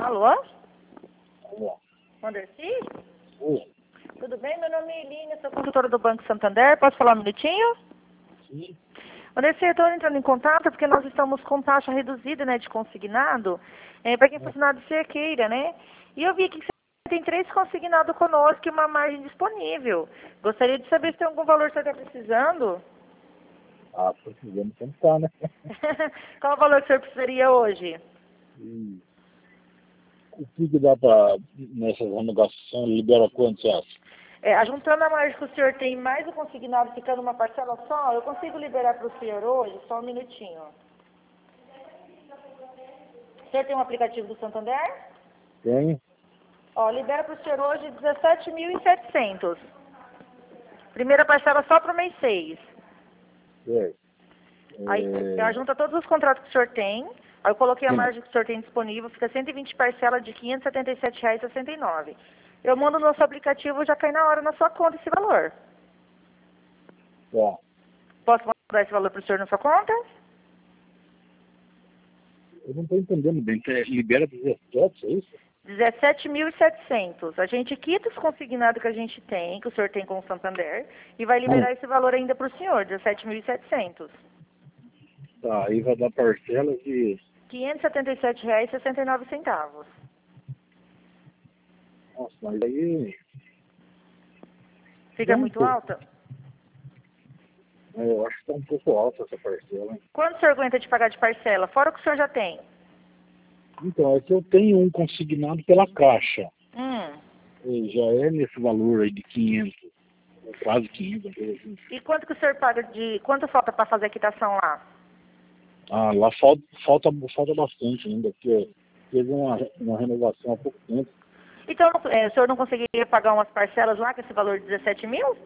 Alô? Alô? Wandercy? Oi. Tudo bem? Meu nome é Eline, sou consultora do Banco Santander. Posso falar um minutinho? Sim. Wandercy, eu estou entrando em contato porque nós estamos com taxa reduzida, né, de consignado, para quem funcionário de cerqueira, né? E eu vi que você tem 3 consignados conosco e uma margem disponível. Gostaria de saber se tem algum valor que você está precisando. Ah, precisamos tentar, né? Qual o valor que o senhor precisaria hoje? E o que dá para, nessa renovação, libera quanto você acha? Juntando a margem que o senhor tem mais o consignado ficando uma parcela só, eu consigo liberar para o senhor hoje? Só um minutinho. O senhor tem um aplicativo do Santander? Tem? Ó, libera para o senhor hoje 17.700. Primeira parcela só para o mês 6. É. Aí eu junto todos os contratos que o senhor tem. Aí eu coloquei a Sim. margem que o senhor tem disponível, fica 120 parcelas de R$ 577,69. Eu mando no nosso aplicativo, já cai na hora na sua conta esse valor. Tá. Posso mandar esse valor para o senhor na sua conta? Eu não estou entendendo bem. Você libera 17, é isso? 17.700. A gente quita os consignados que a gente tem, que o senhor tem com o Santander, e vai liberar esse valor ainda para o senhor, 17.700. Tá, aí vai dar parcelas de... R$ 577,69. Nossa, mas aí... Fica dá um muito pouco. alta? Eu acho que está um pouco alta essa parcela, hein? Quanto o senhor aguenta de pagar de parcela? Fora o que o senhor já tem. Então, é que eu tenho um consignado pela Caixa. Hum. E já é nesse valor aí de 500. Quase 500. Assim. E quanto que o senhor paga de... Quanto falta para fazer a quitação lá? Ah, lá falta bastante ainda, porque teve uma renovação há pouco tempo. Então, o senhor não conseguiria pagar umas parcelas lá com esse valor de 17 mil?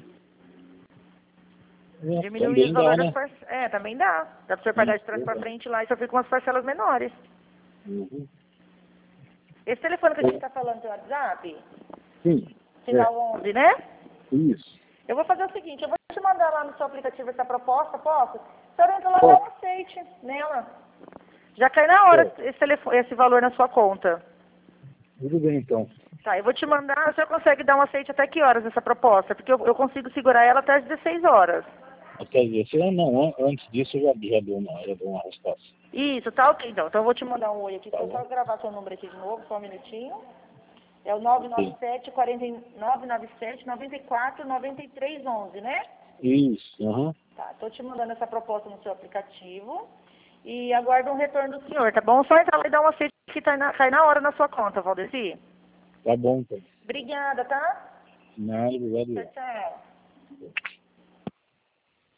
Diminuir os Também dá, valores das né? parcelas. Também dá. Dá para o senhor pagar de trás para frente lá e só fica com umas parcelas menores. Uhum. Esse telefone que a gente está falando do WhatsApp, Sim, final 11, né? isso. Eu vou fazer o seguinte, eu vou te mandar lá no seu aplicativo essa proposta, posso? O senhor entra lá e dá Pode. um aceite nela. Já cai na hora esse valor na sua conta. Tudo bem, então. Tá, eu vou te mandar, o senhor consegue dar um aceite até que horas essa proposta? Porque eu consigo segurar ela até as 16 horas. Quer dizer, se não, antes disso eu já dou uma resposta. Isso, tá ok então. Então eu vou te mandar um oi aqui. Tá Deixa eu bom? só gravar seu número aqui de novo, só um minutinho. É o Ok. 997-94-9311, né? Isso, aham. Tá, tô te mandando essa proposta no seu aplicativo. E aguardo um retorno do senhor, tá bom? Só entrar lá e dar um aceite que cai na hora na sua conta, Valdeci. Tá bom, então. Obrigada, tá? Nada, Tchau, obrigado. tchau.